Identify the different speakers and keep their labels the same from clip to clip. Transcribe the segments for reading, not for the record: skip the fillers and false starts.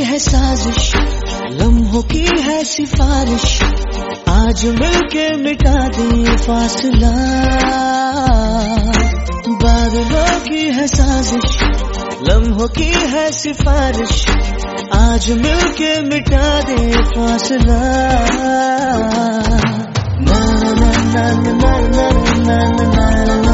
Speaker 1: है साजिश, लम्हों की है सिफारिश, आज मिलके मिटा दे फासला। बादलों की है साजिश, लम्हों की है सिफारिश, आज मिलके मिटा दे फासला। ना ना ना ना ना ना ना ना ना ना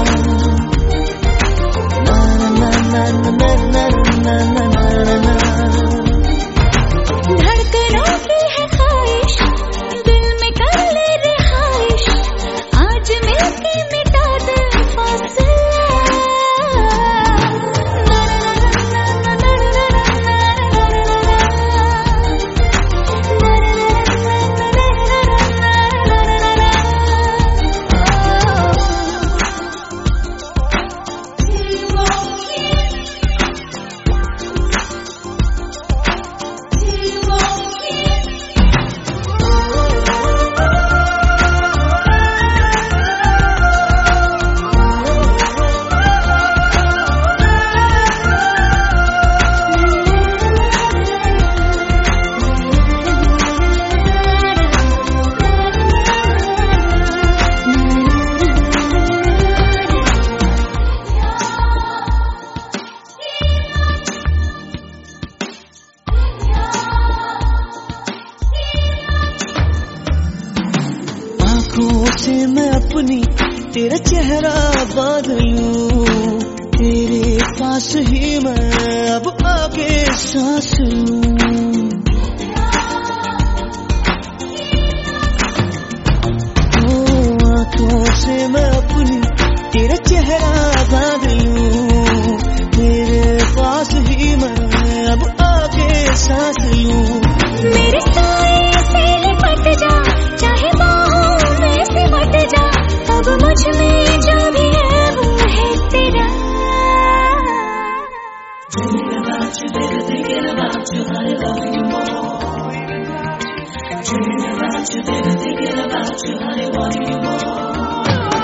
Speaker 2: धड़कनों की है ख्वाहिश, दिल में कर ले रिहाइश, आज मिलके मिटा दे फासला।
Speaker 1: से मैं अपनी तेरा चेहरा बांध लूं, तेरे पास ही मैं अब आके सांस लूं। आंखों से मैं अपनी तेरा चेहरा बांध लूं, तेरे पास ही मैं अब आके सांस लूं।
Speaker 2: मेरे साए से लिपट जा, चाहे बाहों में सिमट जा, अब मुझ में जो भी है वो है तेरा। Dreaming about you, baby, thinking about you, I love you more. Dreaming about you, baby, thinking about you, I want you more.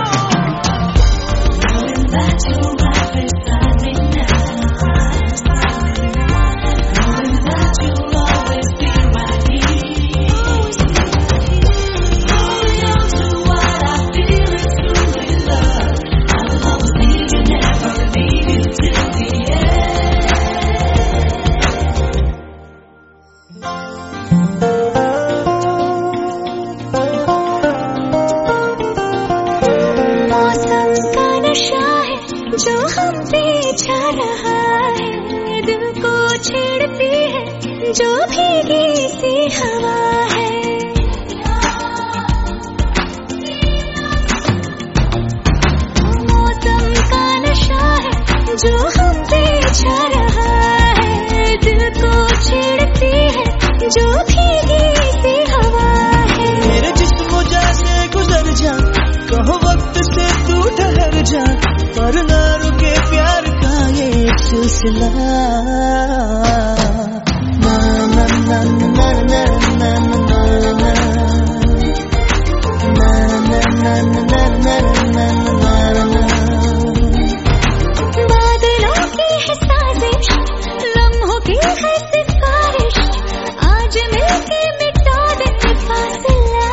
Speaker 2: Knowing that you're right beside me now, knowing that you'll always be right here. Holding on to what I feel is truly love. I will always leave you, never leave you till the end. जो हम पे छा रहा है, दिल को छेड़ती है जो भीगी सी हवा है। मौसम का नशा है जो हम पे छा रहा है, दिल को छेड़ती है जो भीगी सी हवा है।
Speaker 1: मेरे जिस्म जैसे गुजर जा, कहो वक्त से तू ठहर जा, पर ना रुके प्यार का ये सिलसिला। ना ना ना ना ना ना ना ना ना ना ना ना ना।
Speaker 2: बादलों की है साजिश, लम्हों की है सिफारिश, आज मिलके मिटा दे फासला।